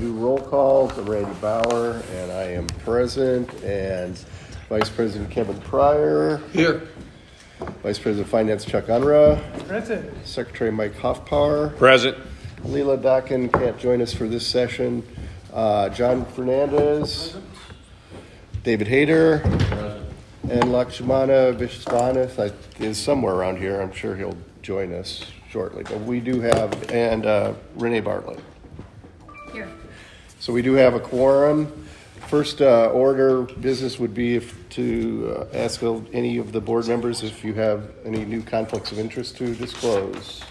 do roll calls. I'm Randy Bauer, and I am present. And Vice President Kevin Pryor. Here. Vice President of Finance Chuck Unruh. Present. Secretary Mike Hoffpauer. Present. Leela Dockin can't join us for this session. John Fernandez. Present. David Hayter. Present. And Lakshmana Vishwanath is somewhere around here. I'm sure he'll join us shortly. But we do have, and Renee Bartlett. Here. So we do have a quorum. First order business would be to ask any of the board members if you have any new conflicts of interest to disclose.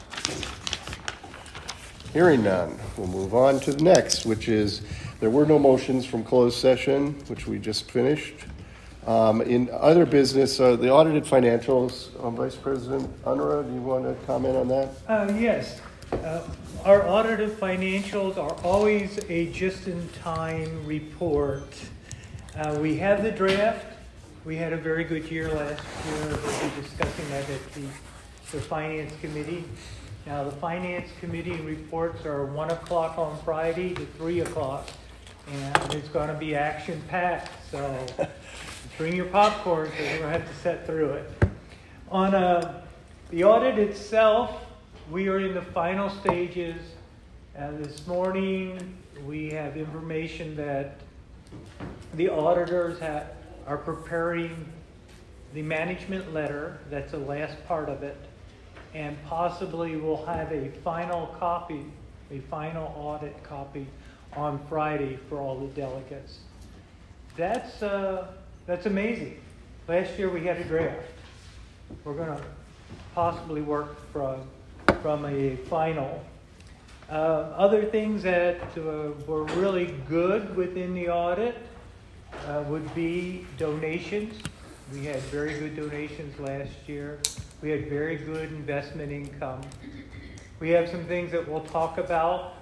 Hearing none, we'll move on to the next, which is there were no motions from closed session, which we just finished. In other business, the audited financials, Vice President Unruh, do you want to comment on that? Yes. Our audited financials are always a just-in-time report. We have the draft. We had a very good year last year. We'll be discussing that at the Finance Committee. Now, the Finance Committee reports are 1 o'clock on Friday to 3 o'clock, and it's going to be action-packed, so bring your popcorn because we're going to have to sit through it. On the audit itself, we are in the final stages. This morning, we have information that the auditors are preparing the management letter. That's the last part of it. And possibly we'll have a final copy, a final audit copy on Friday for all the delegates. That's amazing. Last year we had a draft. We're going to possibly work from a final. Other things that were really good within the audit would be donations. We had very good donations last year. We had very good investment income. We have some things that we'll talk about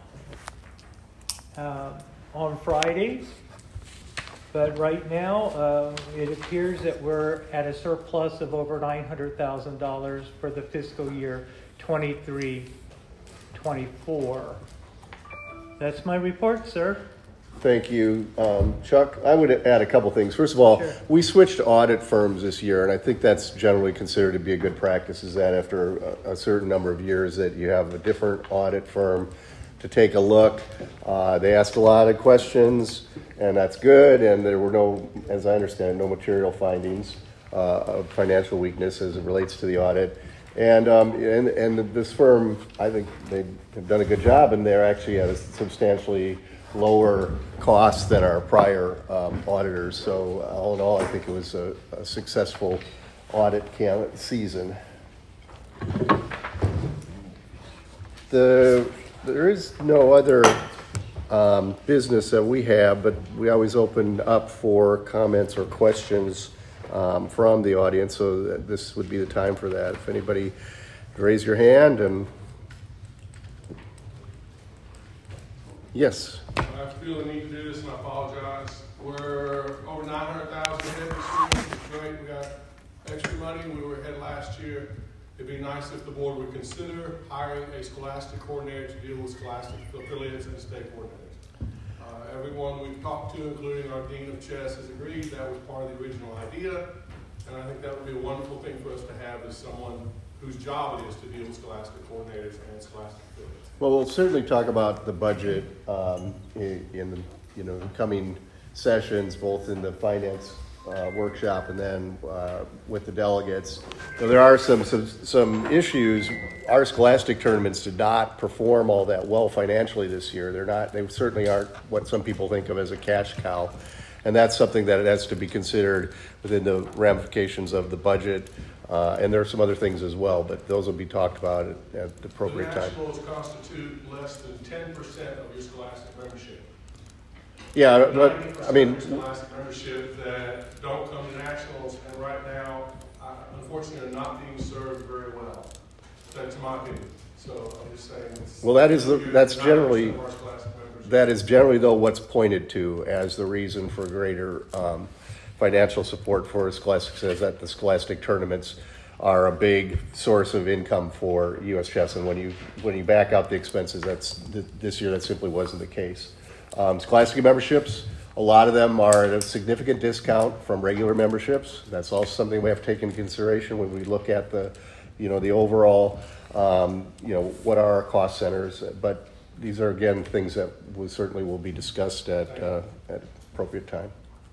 on Fridays. But right now, it appears that we're at a surplus of over $900,000 for the fiscal year 23-24. That's my report, sir. Thank you, Chuck. I would add a couple things. First of all, Sure. We switched audit firms this year, and I think that's generally considered to be a good practice, is that after a certain number of years that you have a different audit firm to take a look. They asked a lot of questions, and that's good, and there were no, as I understand, no material findings of financial weakness as it relates to the audit. And this firm, I think they have done a good job, and they're actually at a substantially lower cost than our prior auditors. So all in all, I think it was a successful audit season. There is no other business that we have, but we always open up for comments or questions from the audience, so that this would be the time for that. If anybody, raise your hand. And yes. I feel the need to do this, and I apologize. We're over 900,000 ahead this year. It's great. We got extra money. We were ahead last year. It'd be nice if the board would consider hiring a scholastic coordinator to deal with scholastic affiliates and state coordinators. Everyone we've talked to, including our Dean of Chess, has agreed that was part of the original idea, and I think that would be a wonderful thing for us to have as someone whose job it is to deal with scholastic coordinators and scholastic affiliates. Well, we'll certainly talk about the budget in the coming sessions, both in the finance workshop and then with the delegates. So there are some issues. Our scholastic tournaments did not perform all that well financially this year. They certainly aren't what some people think of as a cash cow. And that's something that has to be considered within the ramifications of the budget. And there are some other things as well, but those will be talked about at the appropriate time. The nationals constitute less than 10% of your scholastic membership. Yeah, but I mean, scholastic membership that don't come to nationals, and right now, unfortunately, are not being served very well. That's my opinion. So I'm just saying. Well, that is generally though what's pointed to as the reason for greater financial support for scholastics, is that the scholastic tournaments are a big source of income for U.S. Chess, and when you back out the expenses, this year that simply wasn't the case. Scholastic memberships, a lot of them are at a significant discount from regular memberships. That's also something we have to take into consideration when we look at the overall, what are our cost centers. But these are, again, things that certainly will be discussed at appropriate time.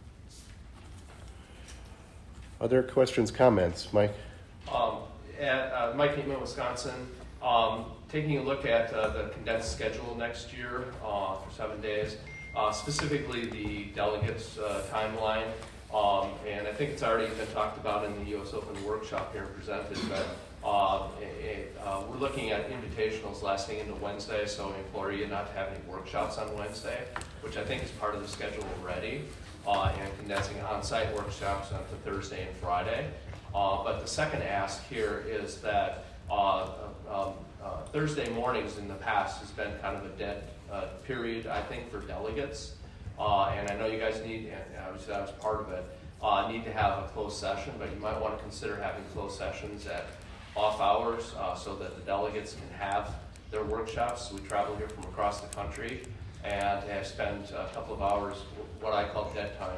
Other questions, comments? Mike? At Mike Neatman, Wisconsin, taking a look at the condensed schedule next year for 7 days, specifically the delegates timeline, and I think it's already been talked about in the U.S. Open workshop here presented, but we're looking at invitationals lasting into Wednesday, so implore you not to have any workshops on Wednesday, which I think is part of the schedule already, and condensing on-site workshops onto Thursday and Friday. But the second ask here is that Thursday mornings in the past has been kind of a dead period, I think, for delegates. And I know you guys need, and obviously I was part of it, need to have a closed session, but you might want to consider having closed sessions at off hours so that the delegates can have their workshops. We travel here from across the country and have spent a couple of hours, what I call dead time.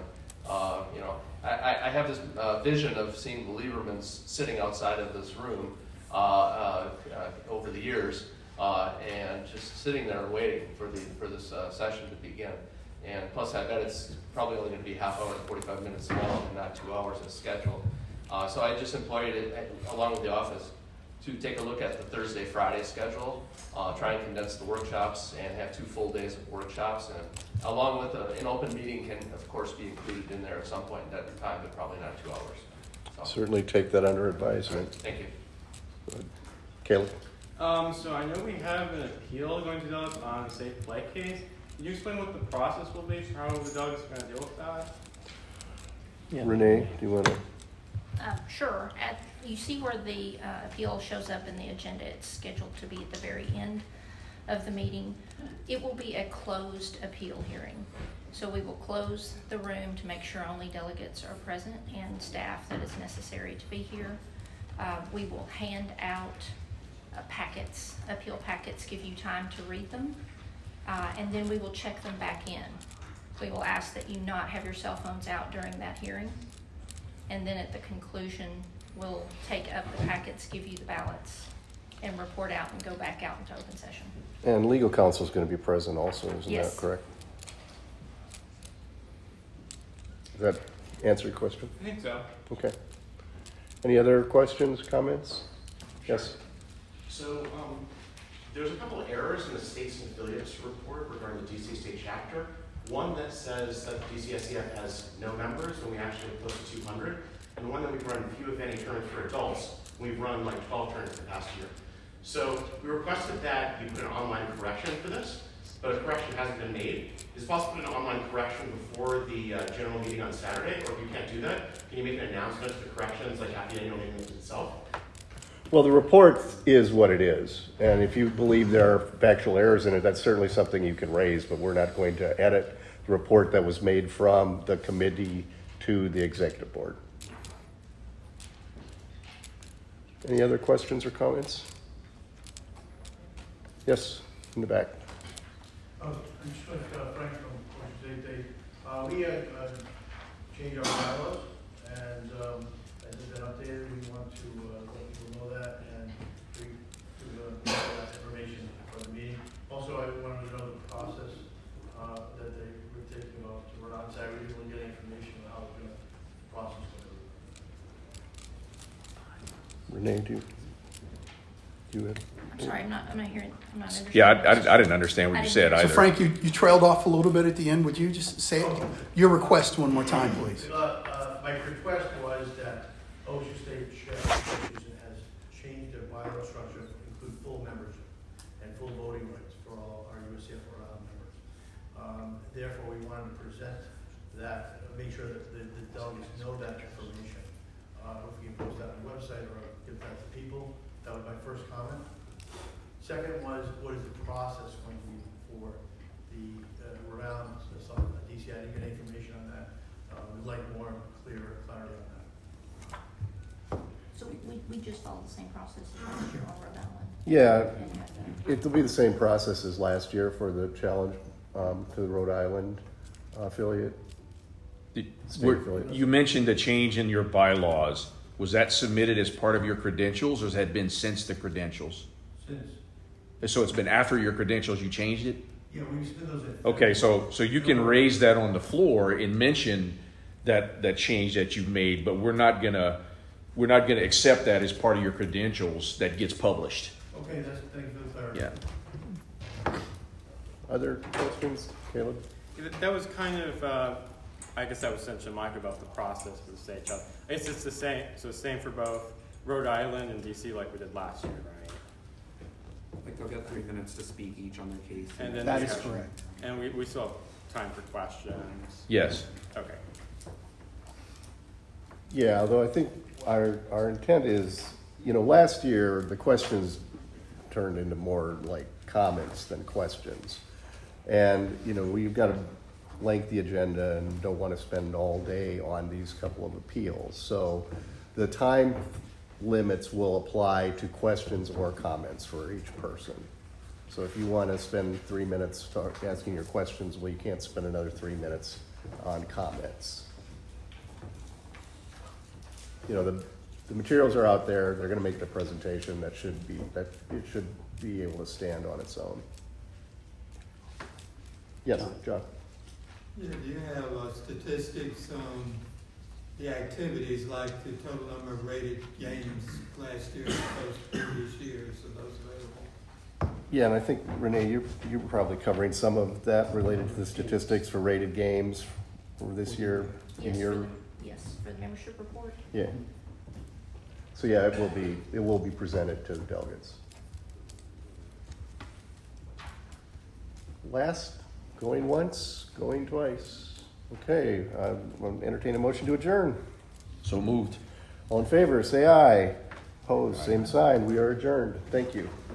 I have this vision of seeing the Liebermans sitting outside of this room over the years and just sitting there waiting for this session to begin. And plus, I bet it's probably only going to be half hour to 45 minutes long and not 2 hours as scheduled. So I just employed it, along with the office, to take a look at the Thursday-Friday schedule, try and condense the workshops and have 2 full days of workshops. And along with an open meeting can, of course, be included in there at some point at the time, but probably not 2 hours. So. Certainly take that under advisement. Thank you. Caleb? So I know we have an appeal going to develop on the safe play case. Can you explain what the process will be for how the dogs are going to deal with that? Yeah. Renee, do you want to? Sure. You see where the appeal shows up in the agenda. It's scheduled to be at the very end of the meeting. It will be a closed appeal hearing. So we will close the room to make sure only delegates are present and staff that is necessary to be here. We will hand out packets, appeal packets, give you time to read them, and then we will check them back in. We will ask that you not have your cell phones out during that hearing, and then at the conclusion, we'll take up the packets, give you the ballots, and report out and go back out into open session. And legal counsel is going to be present also, isn't Yes. that correct? Does that answer your question? I think so. Okay. Any other questions, comments? Yes. So there's a couple of errors in the states and affiliates report regarding the DC state chapter. One that says that DCSCF has no members when we actually have close to 200, and one that we've run few, if any, tournaments for adults. We've run like 12 tournaments the past year. So we requested that you put an online correction for this, but a correction hasn't been made. Is it possible to put an online correction before the general meeting on Saturday? Or if you can't do that, can you make an announcement to the corrections like at the annual meeting itself? Well, the report is what it is, and if you believe there are factual errors in it, that's certainly something you can raise, but we're not going to edit the report that was made from the committee to the executive board. Any other questions or comments? Yes, in the back. I'm just with Frank from Ocean State. We had changed our bylaws, and as it's been updated, we want to let people know that and to that information for the meeting. Also, I wanted to know the process that they were taking about to run on Saturday. We will get information on how we're going to process it. Renee, do you have? I'm sorry, I'm not hearing, I'm not understanding. Yeah, I didn't understand what you said either. So Frank, you trailed off a little bit at the end. Would you just say your request one more time, please? My request was that Ocean State Association has changed their bylaw structure to include full membership and full voting rights for all our USCF members. Therefore, we wanted to present that, make sure that the delegates know that information. If we can post that on the website or give that to people, that was my first comment. Second was, what is the process going to be for the around DC? I didn't get any information on that. We'd like more clarity on that. So we just follow the same process as last year on Rhode Island. Yeah, it'll be the same process as last year for the challenge to the Rhode Island affiliate. You mentioned a change in your bylaws. Was that submitted as part of your credentials, or has that been since the credentials? Since, So it's been after your credentials you changed it? yeah, we spend those in. Okay, so you can raise that on the floor and mention that change that you've made, but we're not gonna accept that as part of your credentials that gets published. Okay, thank you for the clarity. Yeah. Other questions, Caleb? That was kind of, I guess that was essentially Mike about the process for the state child. I guess it's the same, so same for both Rhode Island and DC like we did last year, right? Like they'll get 3 minutes to speak each on their case. And then That we is have- correct. And we still have time for questions. Yes. Okay. Yeah, although I think our intent is, last year, the questions turned into more like comments than questions. And, we've got a lengthy agenda and don't want to spend all day on these couple of appeals. So the time limits will apply to questions or comments for each person. So if you want to spend 3 minutes asking your questions, well, you can't spend another 3 minutes on comments. The materials are out there. They're going to make the presentation that it should be able to stand on its own. Yes, John. Yeah, do you have statistics on the activities, like the total number of rated games last year as opposed to previous years? Are those available? Yeah, and I think, Renee, you're probably covering some of that related to the statistics for rated games for this year in your... Yes, for the membership report. Yeah. So yeah, it will be presented to the delegates. Last, going once, going twice. Okay, I'll entertain a motion to adjourn. So moved. All in favor, say aye. Opposed, same sign. We are adjourned. Thank you.